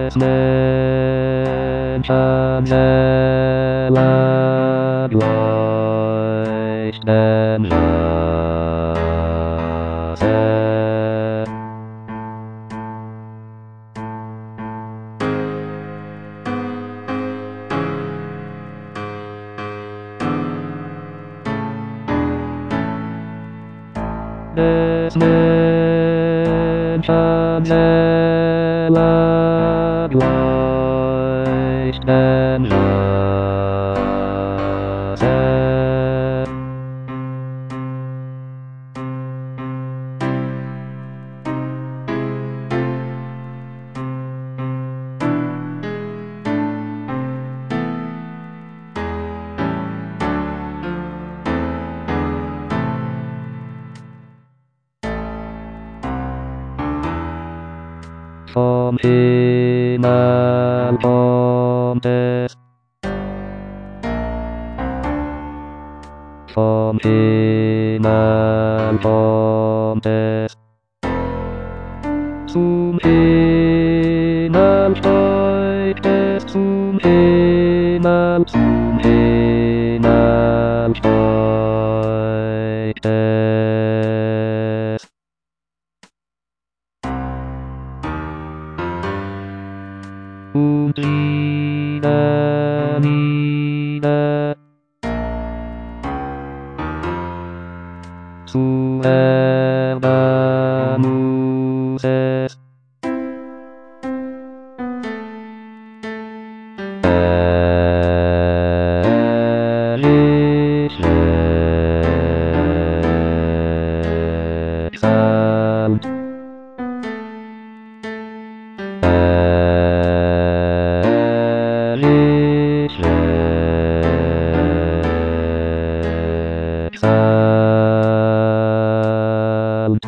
des Menschen Seele leuchten lasse. Des Menschen Seele leuchten lasse. Vom Himmel kommt es, vom Himmel kommt es, zum Himmel steigt es, zum Himmel steigt es. Und wieder, wieder zu Erde muss es. Herrlich wechselt. Herrlich wechselt.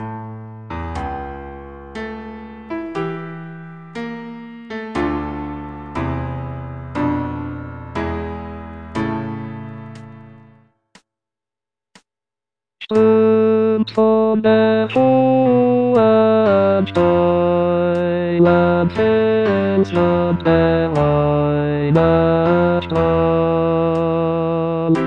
Strömt von der hohen steilen Felswand der reine Strahl.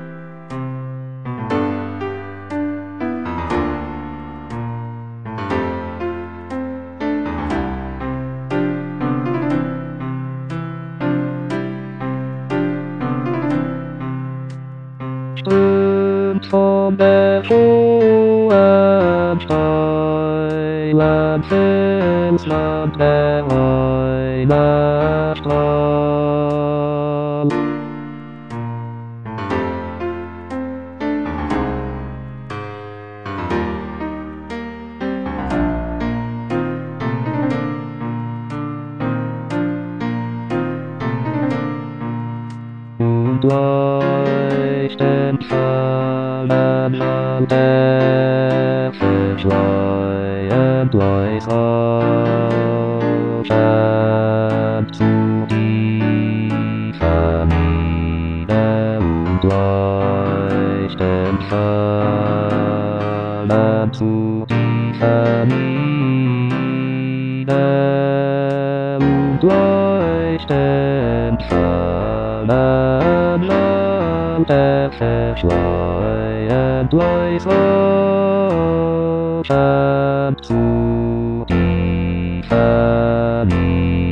Strömt von der hohen steilen Felswand der reine Strahl. Und leuchtend fallen all der verschleiert leis aufscheint zu tiefer nieder und leuchtend fallen zu tiefer nieder und leuchtend fallen all der verschleiert leis aufscheint zu tiefer nieder.